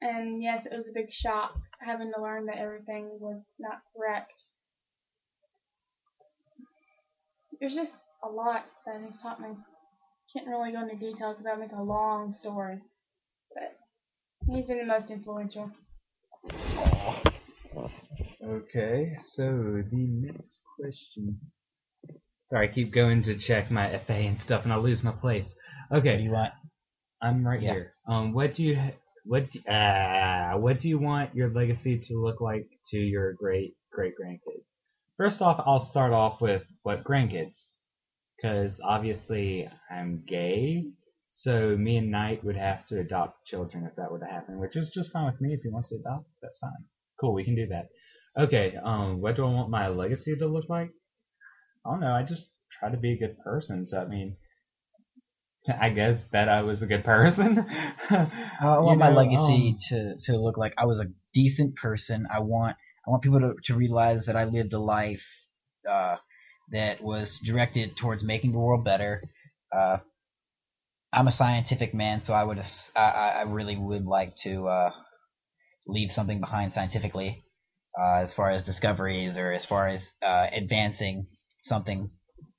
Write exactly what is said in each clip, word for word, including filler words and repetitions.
And yes, it was a big shock having to learn that everything was not correct. There's just a lot that he's taught me. Can't really go into details because that makes a long story. But he's been the most influential. Okay, so the next question. Sorry, I keep going to check my F A and stuff, and I lose my place. Okay, What do you want? I'm right Yeah. here. Um, what do you what do, uh, what do you want your legacy to look like to your great great grandkids? First off, I'll start off with what grandkids, because obviously I'm gay, so me and Knight would have to adopt children if that were to happen, which is just fine with me. If he wants to adopt, that's fine. Cool, we can do that. Okay, um, what do I want my legacy to look like? I don't know. I just try to be a good person. So I mean, I guess that I was a good person. I want my legacy um, to, to look like I was a decent person. I want I want people to, to realize that I lived a life uh, that was directed towards making the world better. Uh, I'm a scientific man, so I would I, I really would like to uh, leave something behind scientifically, uh, as far as discoveries or as far as uh, advancing something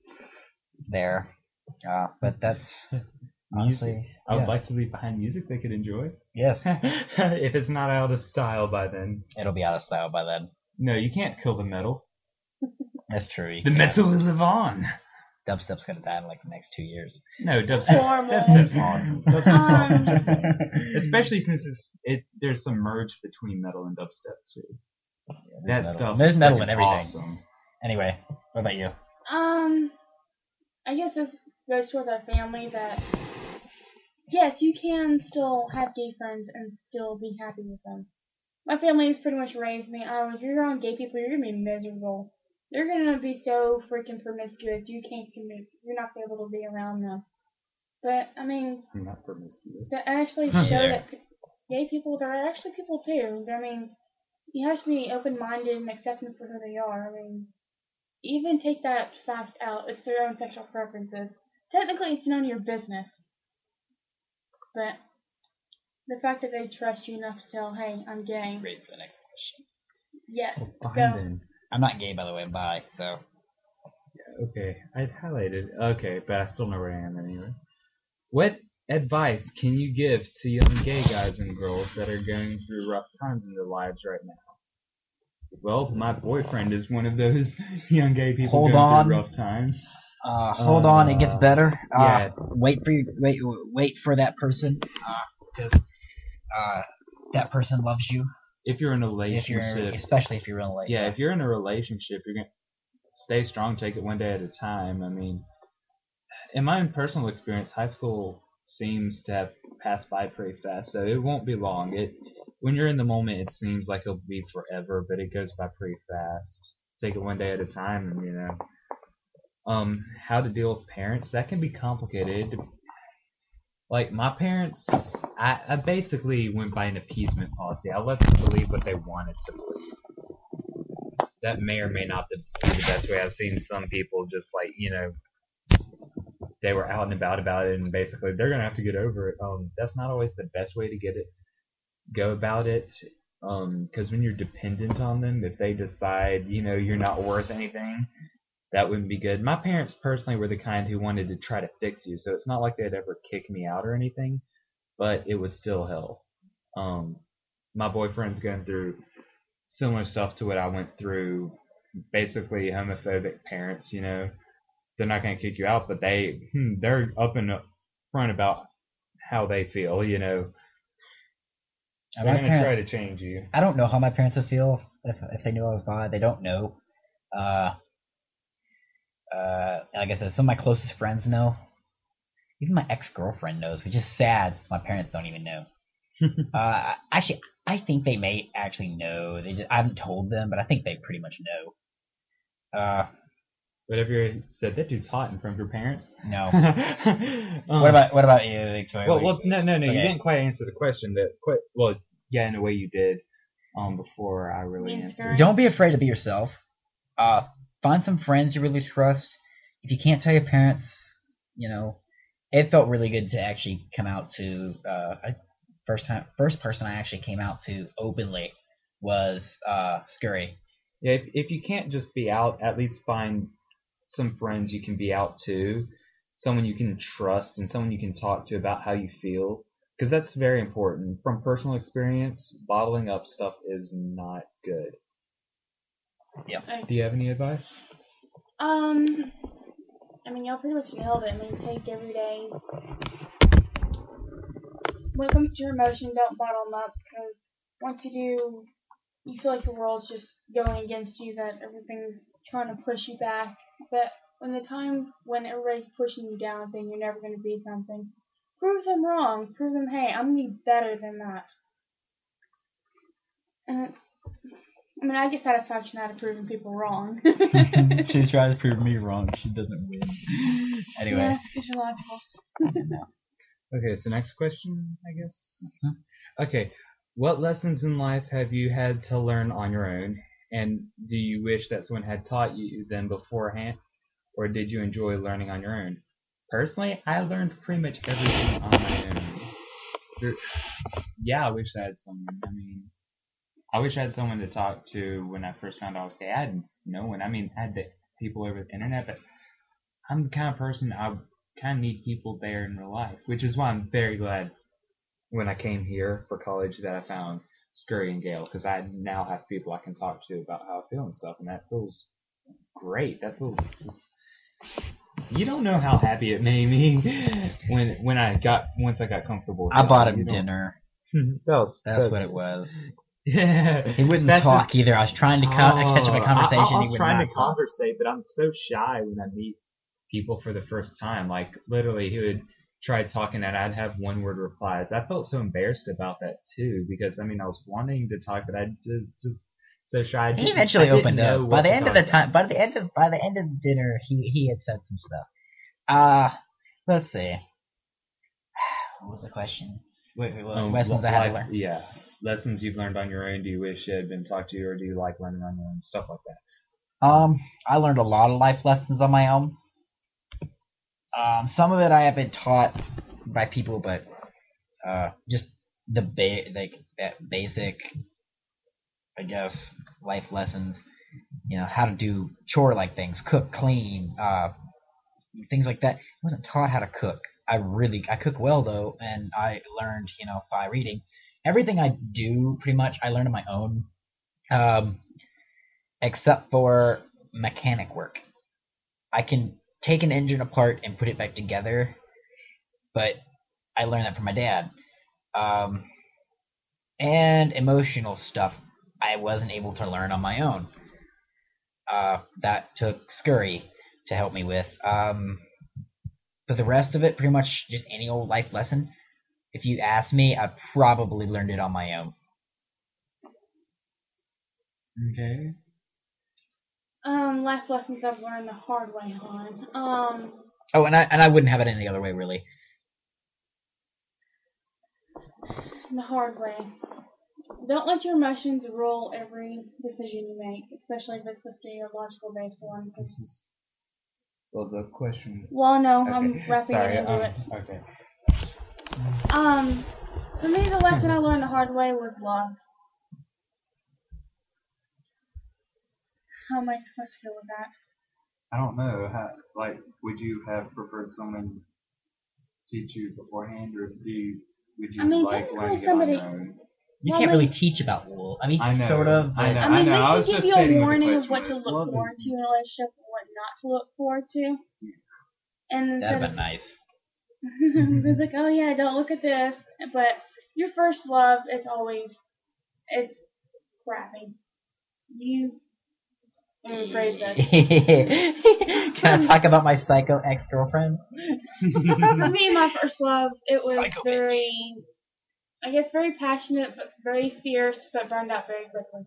there. Uh, but that's honestly, music. I yeah. would like to leave behind music they could enjoy. Yes. If it's not out of style by then. It'll be out of style by then. No, you can't kill the metal. That's true. You the can't. metal will live on. Dubstep's gonna die in like the next two years. No, dubstep. Dubstep's awesome. Dubstep's awesome. Especially since it's it. There's some merge between metal and dubstep too. Yeah, that metal. stuff. There's metal in everything. Awesome. Anyway, what about you? Um, I guess this goes towards our family that yes, you can still have gay friends and still be happy with them. My family has pretty much raised me. Oh, if you're around gay people, you're gonna be miserable. They're gonna be so freaking promiscuous. You can't commit. You're not gonna be able to be around them. But I mean, I'm not promiscuous. To actually show yeah. that gay people, they're actually people too. I mean, you have to be open-minded and accept them for who they are. I mean, even take that fact out. It's their own sexual preferences. Technically, it's none of your business. But the fact that they trust you enough to tell, hey, I'm gay. Ready for the next question. Yes. Well, go. Then. I'm not gay, by the way. I'm bi, so. Yeah, okay. I highlighted. Okay, but I still know where I am anyway. What advice can you give to young gay guys and girls that are going through rough times in their lives right now? Well, my boyfriend is one of those young gay people hold going on. through rough times. Uh, hold uh, on, it gets better. Uh, yeah. Wait for you, wait, wait for that person. Because uh, uh, that person loves you. If you're in a relationship, if you're, especially if you're in a relationship. Yeah, if you're in a relationship, you're gonna stay strong, take it one day at a time. I mean, in my own personal experience, high school seems to have passed by pretty fast, so it won't be long. It when you're in the moment, it seems like it'll be forever, but it goes by pretty fast. Take it one day at a time, and you know, um, how to deal with parents, that can be complicated. Like my parents, I, I basically went by an appeasement policy. I let them believe what they wanted to believe. That may or may not be the best way. I've seen some people just like, you know, they were out and about about it, and basically they're gonna have to get over it. Um, that's not always the best way to get it, go about it. Um, because when you're dependent on them, if they decide, you know, you're not worth anything, that wouldn't be good. My parents personally were the kind who wanted to try to fix you, so it's not like they'd ever kick me out or anything, but it was still hell. Um, my boyfriend's going through similar stuff to what I went through. Basically, homophobic parents, you know, they're not going to kick you out, but they hmm, they're up in front about how they feel, you know. They're going to try to change you. I don't know how my parents would feel if if they knew I was bi. They don't know. Uh. Uh, like I said, some of my closest friends know. Even my ex-girlfriend knows, which is sad since my parents don't even know. uh, actually, I think they may actually know. They just I haven't told them, but I think they pretty much know. Uh, Whatever you said, that dude's hot in front of your parents. No. um, what about what about you, Victoria? Well, well no, no, no. Okay. You didn't quite answer the question. That quite well, yeah, in a way you did. Um, before I really answered. Don't be afraid to be yourself. Uh. Find some friends you really trust. If you can't tell your parents, you know, it felt really good to actually come out to uh, first time, first person I actually came out to openly was uh, Scurry. Yeah, if if you can't just be out, at least find some friends you can be out to, someone you can trust, and someone you can talk to about how you feel, because that's very important. From personal experience, bottling up stuff is not good. Yep. Do you have any advice? Um, I mean, y'all pretty much nailed it. I mean, take every day. When it comes to your emotion, don't bottle them up, because once you do, you feel like the world's just going against you, that everything's trying to push you back. But when the times when everybody's pushing you down, saying you're never going to be something, prove them wrong. Prove them, hey, I'm going to be better than that. And it's, I mean, I get satisfaction out of proving people wrong. She's trying to prove me wrong. She doesn't win. Anyway. Yeah, because you're logical. Okay, so next question, I guess. Okay, what lessons in life have you had to learn on your own, and do you wish that someone had taught you them beforehand, or did you enjoy learning on your own? Personally, I learned pretty much everything on my own. There, yeah, I wish I had someone. I mean, I wish I had someone to talk to when I first found out I was gay. I had no one. I mean, I had the people over the internet, but I'm the kind of person I kind of need people there in real life, which is why I'm very glad when I came here for college that I found Scurry and Gale, because I now have people I can talk to about how I feel and stuff, and that feels great. That feels just, you don't know how happy it made me when when I got once I got comfortable. I bought him dinner. that was, That's that what it was. Yeah, he wouldn't That's talk a, either. I was trying to co- oh, catch up a conversation. I, I, I was he would trying not to talk. conversate, but I'm so shy when I meet people for the first time. Like, literally, he would try talking and I'd have one word replies. I felt so embarrassed about that too, because I mean I was wanting to talk, but I just just so shy. He eventually opened up. By the end of the time, about. by the end of by the end of the dinner, he he had said some stuff. Uh let's see. What was the question? Wait, wait, what Um, lessons I had to learn? Yeah, lessons you've learned on your own. Do you wish it had been taught to you, or do you like learning on your own? Stuff like that. Um, I learned a lot of life lessons on my own. Um, some of it I have been taught by people, but uh, just the ba- like that basic, I guess, life lessons. You know, how to do chore-like things, cook, clean, uh, things like that. I wasn't taught how to cook. I really, I cook well though, and I learned, you know, by reading. Everything I do, pretty much, I learned on my own, um, except for mechanic work. I can take an engine apart and put it back together, but I learned that from my dad. Um, and emotional stuff I wasn't able to learn on my own. Uh, that took Scurry to help me with. Um, but the rest of it, pretty much just any old life lesson. If you ask me, I probably learned it on my own. Okay. Um, life lessons I've learned the hard way on. Um. Oh, and I and I wouldn't have it any other way, really. The hard way. Don't let your emotions rule every decision you make, especially if it's supposed to be a logical based one. This is well the question. Well, no, Okay. I'm wrapping Sorry, it into um, it. Okay. Um, for me, the lesson I learned the hard way was love. How am I supposed to feel with that? I don't know. How, like, would you have preferred someone teach you beforehand, or do you, would you I mean, like technically learning somebody- it on your own? You Well, can't I mean- really teach about wool. I mean, I know, sort of. I but- know. I mean, I they was can just give you stating a what the warning of question what to was. look Love forward is- to in a relationship and what not to look forward to. And That'd instead have of been nice. it's like, oh yeah, don't look at this. But your first love is always, it's crappy. You, let me phrase that. Can I talk about my psycho ex-girlfriend? For me, my first love, it was Psycho bitch. very, I guess very passionate, but very fierce, but burned out very quickly.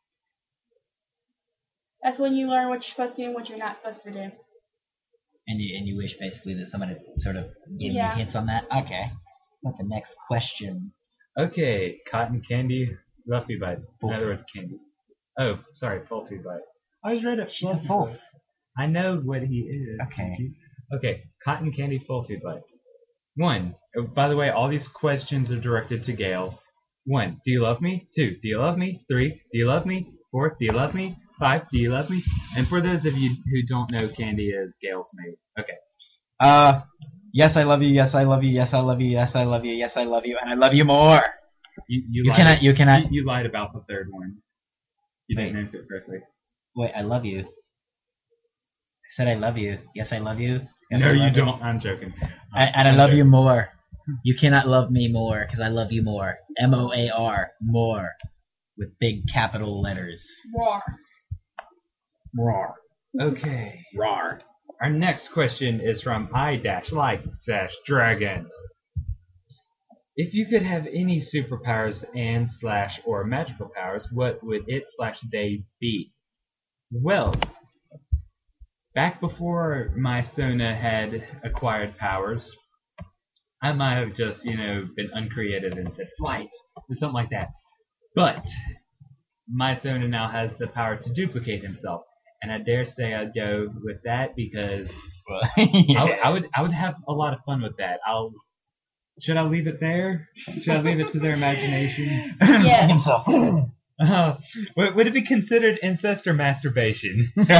That's when you learn what you're supposed to do and what you're not supposed to do. And you and you wish basically that someone had sort of given Yeah. you hints on that? Okay. What's the next question? Okay, cotton candy, fluffy bite. In Fluffy. other words, candy. Oh, sorry, fluffy bite. I was right at She's a fluffy wolf. bite. I know what he is. Okay. Okay, cotton candy, fluffy bite. One. Oh, by the way, all these questions are directed to Gail. One. Do you love me? Two. Do you love me? Three. Do you love me? Four. Do you love me? Five. Do you love me? And for those of you who don't know, Candy is Gail's mate. Okay. Uh, yes, I love you. Yes, I love you. Yes, I love you. Yes, I love you. Yes, I love you, and I love you more. You, you, You lied, cannot. You cannot. You, you lied about the third one. You Wait. didn't answer it correctly. Wait, I love you. I said I love you. Yes, I love you. Yes, No, I you love don't. I'm joking. And, and I I'm love joking. you more. You cannot love me more because I love you more. M O A R, more, with big capital letters. Roar. Roar. Okay. Roar. Our next question is from I dash like dash dragons. If you could have any superpowers and slash or magical powers, what would it slash they be? Well, back before my Sona had acquired powers, I might have just, you know, been uncreative and said flight or something like that. But my Sona now has the power to duplicate himself, and I dare say I'd go with that because Well, I, would- I would I would have a lot of fun with that. I'll should I leave it there? Should I leave it to their imagination? Yeah. himself. Uh, would, would it be considered incest or masturbation? Okay.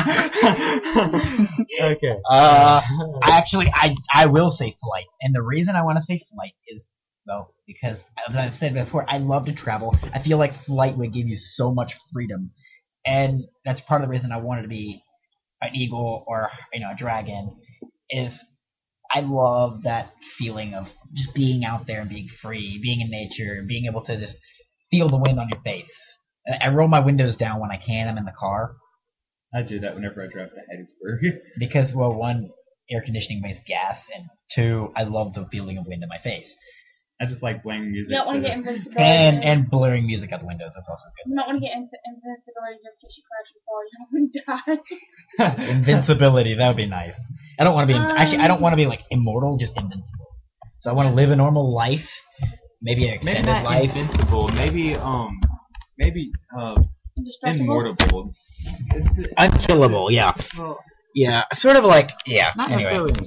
Uh, I actually, I I will say flight, and the reason I want to say flight is, well, because as I've said before, I love to travel. I feel like flight would give you so much freedom, and that's part of the reason I wanted to be an eagle or you know a dragon. Is I love that feeling of just being out there and being free, being in nature, and being able to just feel the wind on your face. I I roll my windows down when I can. I'm in the car. I do that whenever I drive to Hattiesburg. Because, well, one, air conditioning wastes gas, and two, I love the feeling of wind in my face. I just like playing music. You don't want so to get that- invincibility. And and blaring music out the windows, that's also You don't want to get in- invincibility just in case you crash and fall. You don't want to die. good. Invincibility, that would be nice. I don't want to be, Um, actually, I don't want to be, like, immortal, just invincible. So I want to live a normal life, maybe an maybe extended not life. invincible. Maybe um, maybe uh, Indestructible. immortal. Unkillable, yeah. Well, Yeah, sort of like, yeah, not anyway. necessarily.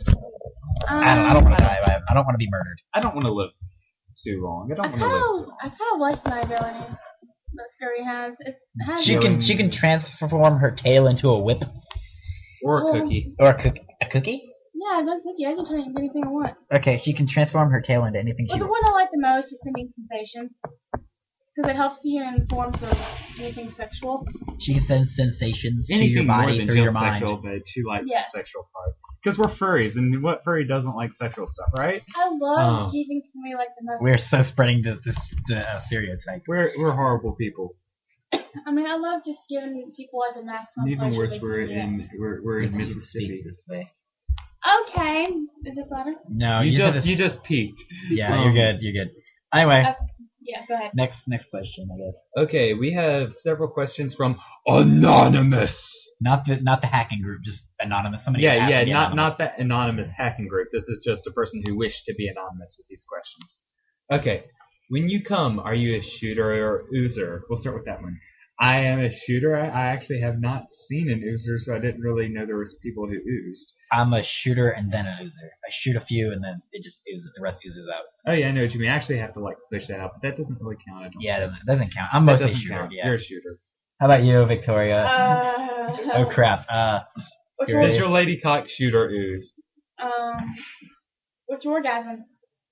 I don't, I don't want to die, I, I don't want to be murdered. I don't want to live too long. I I don't kind want to live of, too long. I kind of like my ability that Scurry has. It has She can, she can transform her tail into a whip, Or a Well, cookie. or a, cook, a cookie? Yeah, that's Vicky. I can turn into anything I want. Okay, she can transform her tail into anything But she the wants. one I like the most is sending sensations. Because it helps you in forms of anything sexual. She can send sensations to your Anything more body than through just your mind. sexual, but she likes Yeah. the sexual part. Because we're furries, and what furry doesn't like sexual stuff, right? I love Oh. giving somebody like the most. We're so spreading this, this the, uh, stereotype. We're we're horrible people. I mean, I love just giving people like the maximum Even pleasure worse, they we're can get. in we're we're in You speak Mississippi. this way. Okay. Is this louder? No, you you, just just you just peeked. yeah, um, you're good, you're good. Anyway, Uh, yeah, go ahead. next next question, I guess. Okay, we have several questions from Anonymous. Not the not the hacking group, just anonymous. Somebody Yeah, asked yeah, to be not anonymous. not that anonymous hacking group. This is just a person who wished to be anonymous with these questions. Okay, when you come, are you a shooter or oozer? We'll start with that one. I am a shooter. I, I actually have not seen an oozer, so I didn't really know there was people who oozed. I'm a shooter and then an oozer. I shoot a few and then it just oozes. The rest oozes out. Oh yeah, I know what you mean. I actually have to like push that out, but that doesn't really count. I don't Yeah, it think. doesn't, doesn't count. I'm That mostly doesn't shooter. count. Yeah. You're a shooter. How about you, Victoria? Uh, oh crap. Uh, Which Scary. Does your lady cock shoot or ooze? Um, what's your orgasm?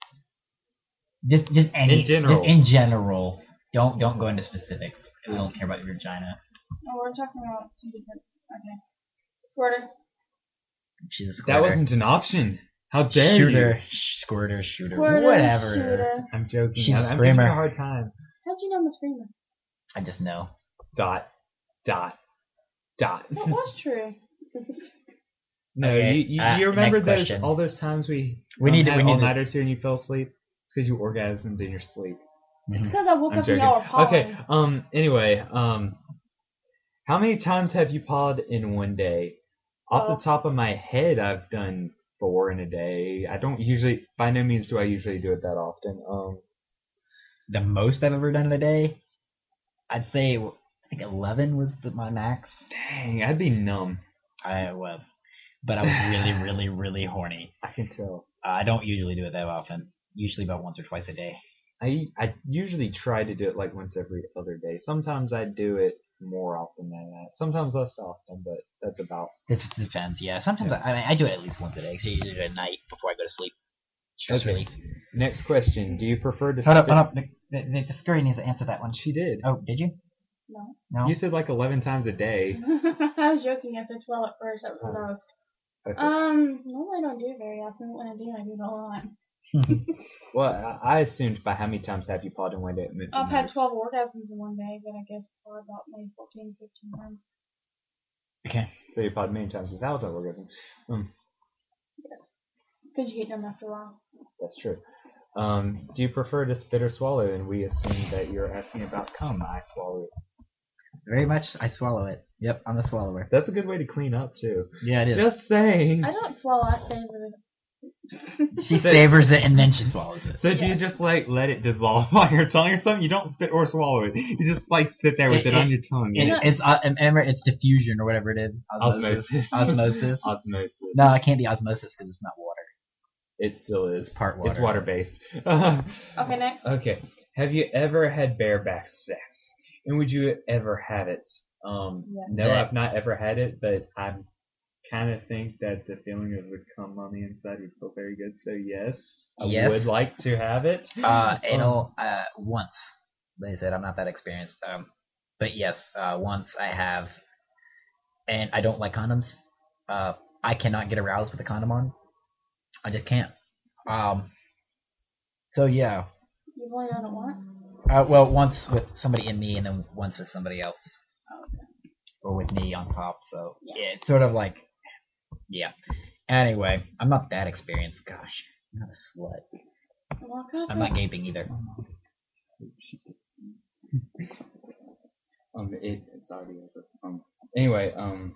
just just any In general. Just in general. Don't don't go into specifics. We don't care about your vagina. Oh, we're talking about two different. Okay. Squirter. She's a That squirter. wasn't an option. How dare shooter, you? squirter, shooter, Squirter. whatever. Shooter. I'm joking. She's a I'm, I'm screamer. giving you a hard time. How'd you know I'm a screamer? I just know. Dot. Dot. Dot. That was true. No, Okay, you, you, uh, you remember next those question. all those times we We um, need to- had we need to- all-nighters here and you fell asleep? It's because you orgasmed in your sleep. Mhm. Because I woke I'm up joking. and y'all were calling. Okay. Um. Anyway. Um. How many times have you pawed in one day? Off Uh, the top of my head, I've done four in a day. I don't usually. By no means do I usually do it that often. Um. The most I've ever done in a day, I'd say I think eleven was the, my max. Dang, I'd be numb. I was, but I was really, really, really horny. I can tell. Uh, I don't usually do it that often. Usually about once or twice a day. I I usually try to do it like once every other day. Sometimes I do it more often than that. Sometimes less often, but that's about. It depends. Yeah. Sometimes Yeah. I, I mean I do it at least once a day. So usually do it at night before I go to sleep. Stress Okay. relief. Next question: do you prefer to? Hold up, spit- hold up. The, the, the scurry needs to answer that one. She did. Oh, did you? No. No. You said like eleven times a day. I was joking. I said twelve at first. That was the Oh. most. Okay. Um, no, I don't do it very often. When I do, I do it a lot. Well, I I assumed by how many times have you pawed in one day? I've had twelve orgasms in one day, but I guess for about maybe fourteen, fifteen times. Okay. So you pawed many times without an orgasm. Um, Because you get numb after a while. that's true. Um, do you prefer to spit or swallow? And we assume that you're asking about cum. I swallow it. Very much. I swallow it. Yep, I'm a swallower. That's a good way to clean up too. Yeah, it is. Just saying. I don't swallow. I savor it. She savors it and then she swallows it. So do Yeah. you just like let it dissolve on your tongue or something? You don't spit or swallow it. You just like sit there with It- it, on it- your tongue. It, Yeah. it's uh, remember it's diffusion or whatever it is. Osmosis. Osmosis. Osmosis. No, it can't be osmosis because it's not water. It still is. Part water. It's water based. Okay, next. Okay. Have you ever had bareback sex? And would you ever have it? Um, Yes. no, Yeah. I've not ever had it, but I kind of think that the feeling of would come on the inside would feel very good. So yes, I Yes. would like to have it. Uh, anal uh, once. Like I said, I'm not that experienced. Um, but yes, uh, once I have, and I don't like condoms. Uh, I cannot get aroused with a condom on. I just can't. Um, so yeah. You've only done it once? Uh, well, once with somebody in me, and then once with somebody else, or with me on top. So Yeah. yeah, it's sort of like, yeah. Anyway, I'm not that experienced. Gosh, I'm not a slut. Well, okay. I'm not gaping either. Um, it, it's already over. Um, anyway, um,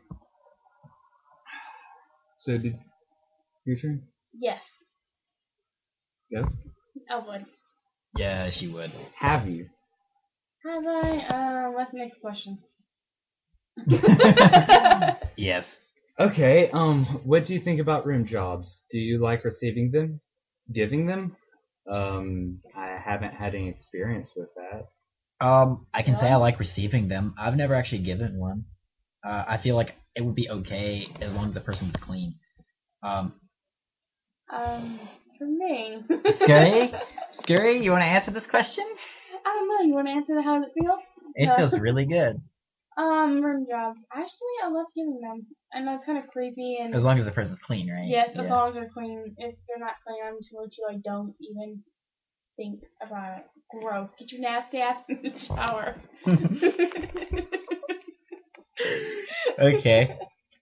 so did your turn? Yes, Go. I would. Yeah, she would. Have you? Have I? Uh, what's the next question? Yes. Okay. Um, what do you think about room jobs? Do you like receiving them, giving them? Um, I haven't had any experience with that. Um, I can say I Really? like receiving them. I've never actually given one. Uh, I feel like it would be okay as long as the person was clean. Um, Um, for me. Scary? Scary, you want to answer this question? I don't know. You want to answer the how does it feel? It No. feels really good. Um, room jobs. Actually, I love giving them. I know it's kind of creepy and. As long as the person's clean, right? Yes, as Yeah. long as they're clean. If they're not clean, I'm just going to let you. I don't even think about it. Gross. Get your nasty ass in the shower. Okay.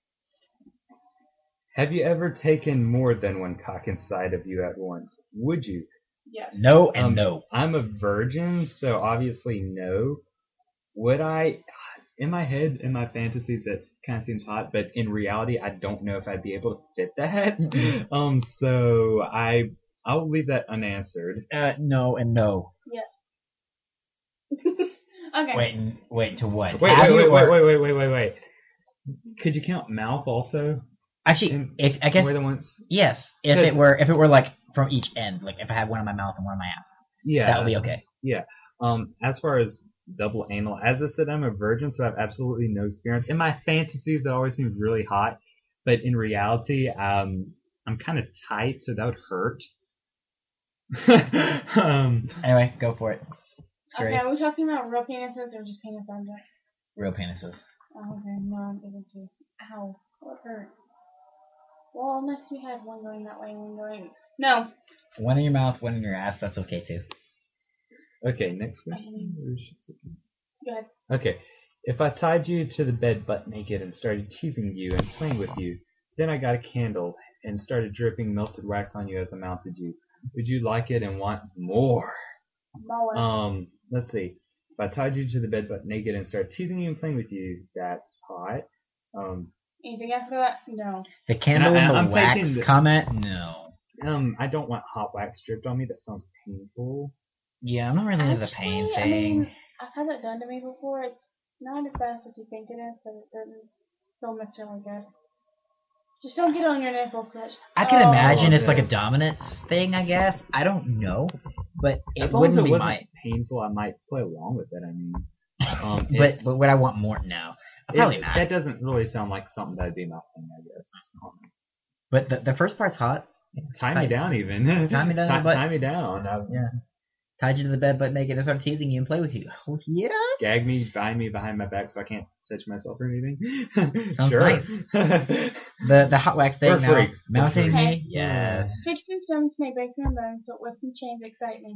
Have you ever taken more than one cock inside of you at once? Would you? Yes. No and Um, no. I'm a virgin, so obviously no. Would I? In my head, in my fantasies, that kind of seems hot, but in reality, I don't know if I'd be able to fit that. um, so I, I'll leave that unanswered. Uh, no and no. Yes. Okay. Wait, and- wait to what? Wait, Have wait, you wait, wait, or- wait, wait, wait, wait, wait. Could you count mouth also? Actually, In- if I guess More than once? yes. If Because- it were, if it were like from each end, like if I had one in my mouth and one in my ass, Yeah. that would be okay. Um, as far as double anal, as I said, I'm a virgin, so I have absolutely no experience. In my fantasies, that always seems really hot, but in reality, um, I'm kind of tight, so that would hurt. um, Anyway, go for it. Scary. Okay, are we talking about real penises or just penis objects? Real penises. Oh, okay, no, I'm able to. Ow, what hurt? Well, unless you had one going that way and one going. No. One in your mouth, one in your ass. That's okay too. okay, next question. Where is she sitting? Go ahead. Okay, if I tied you to the bed butt naked and started teasing you and playing with you, then I got a candle and started dripping melted wax on you as I mounted you, would you like it and want more? More. Um, let's see. If I tied you to the bed butt naked and started teasing you and playing with you, that's hot. Um, Anything after that? No. The candle And I- and the I'm wax taking the- comment? No. um, I don't want hot wax dripped on me. That sounds painful. Yeah, I'm not really into the pain Actually, I thing. mean, I've had that done to me before. It's not as bad as what you think it is, but it doesn't feel necessarily good. Just don't get on your nipples, Clutch. I can oh. imagine it's it. like a dominance thing, I guess. I don't know, but it As long as wouldn't it be wasn't my. painful, I might play along with it. I mean, um, But it's- but would I want more? No, probably it, not. That doesn't really sound like something that'd be my thing, I guess. Um, But the the first part's hot. tie me Tight. down, even. Tie me down, Tie, but- tie me down. I, Yeah. Tied you to the bed butt naked and start teasing you and play with you. Oh yeah. Gag me, bind me behind my back so I can't touch myself or anything. Sounds sure. nice. The the hot wax thing We're now. freaks. We're Mounting freaks. me. Yes. Sticks and stones may break my bones, but whips and chains excite me.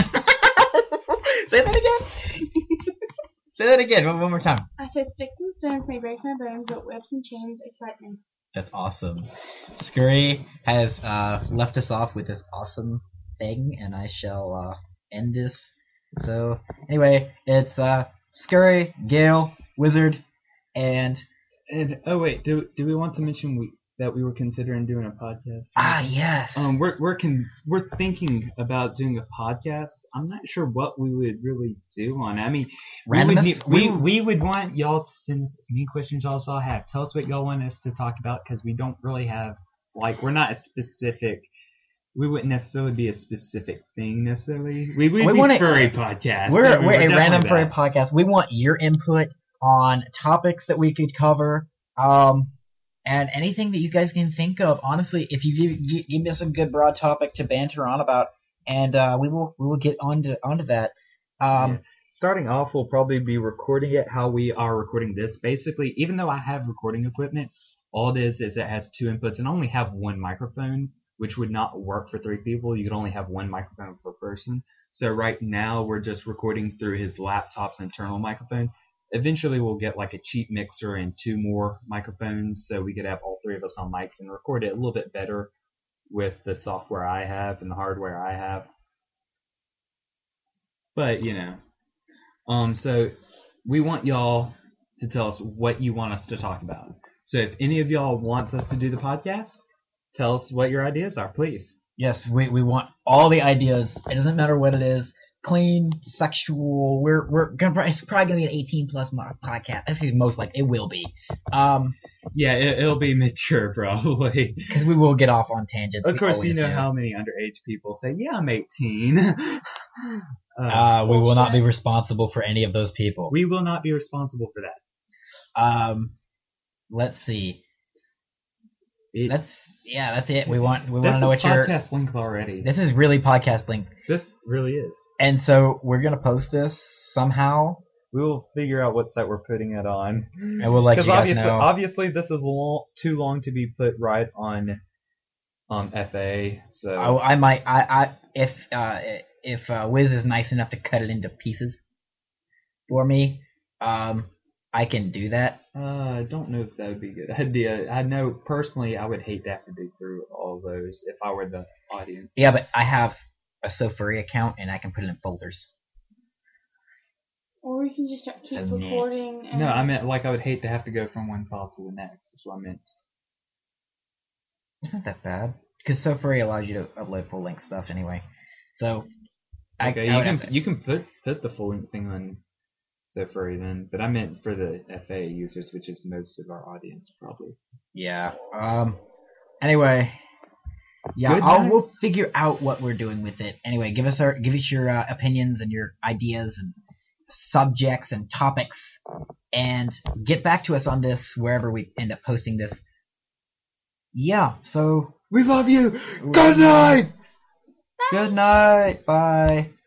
Say that again. Say that again. One, one more time. I said sticks and stones may break my bones, but whips and chains excite me. That's awesome. Scurry has uh, left us off with this awesome thing, and I shall uh, end this. So, anyway, it's uh, Scurry, Gale, Wizard, and... And oh wait, do do we want to mention we, that we were considering doing a podcast? Ah, yes! Um, we're we're con- we're thinking about doing a podcast. I'm not sure what we would really do on it. I mean, we would, Randomness? need- we we would want y'all to send us as many questions y'all all have. Tell us what y'all want us to talk about because we don't really have like we're not a specific. We wouldn't necessarily be a specific thing necessarily. We would We be wanna- furry podcast. We're, Yeah, we we're a definitely random that. furry podcast. We want your input on topics that we could cover, um, and anything that you guys can think of. Honestly, if you give, gi- give us a good broad topic to banter on about, and uh, we will we will get onto onto that. Um, Yeah. Starting off, we'll probably be recording it how we are recording this. Basically, even though I have recording equipment, all it is is it has two inputs and I only have one microphone, which would not work for three people. You could only have one microphone per person. So right now, we're just recording through his laptop's internal microphone. Eventually, we'll get like a cheap mixer and two more microphones, so we could have all three of us on mics and record it a little bit better with the software I have and the hardware I have. But, you know. Um, so we want y'all to tell us what you want us to talk about. So if any of y'all wants us to do the podcast, tell us what your ideas are, please. yes, we we want all the ideas. It doesn't matter what it is. Clean, sexual. We're we're gonna it's probably gonna be an eighteen plus mo- podcast. This is most likely it will be. Um, Yeah, it, it'll be mature probably. because we will get off on tangents. Of we course, you always know do. how many underage people say, "Yeah, I'm eighteen." uh, Uh, we will not be responsible for any of those people. we will not be responsible for that. Um, let's see. It, That's yeah. That's it. We want we this want to know is what your. podcast link already. This is really podcast link, This really is. and so we're gonna post this somehow, We will figure out what site we're putting it on. and we'll let you Because guys obviously, know. obviously, this is long, too long to be put right on um, F A. So I, I might I, I if uh if uh, Wiz is nice enough to cut it into pieces for me, um, I can do that. uh, I don't know if that would be a good idea. I know personally, I would hate to have to dig through all those if I were the audience. Yeah, but I have a SoFurry account and I can put it in folders. Or we can just keep So, nah. recording. And No, I meant like I would hate to have to go from one file to the next. That's what I meant. It's not that bad because SoFurry allows you to upload full length stuff anyway. So I, Okay, I you would can have to- you can put put the full length thing on SoFurry then, but I meant for the F A users, which is most of our audience probably. Yeah. Um. Anyway. Yeah, Good I'll, night. we'll figure out what we're doing with it. Anyway, give us our give us your uh, opinions and your ideas and subjects and topics, and get back to us on this wherever we end up posting this. Yeah. So We love you. Good night. Good night. Bye.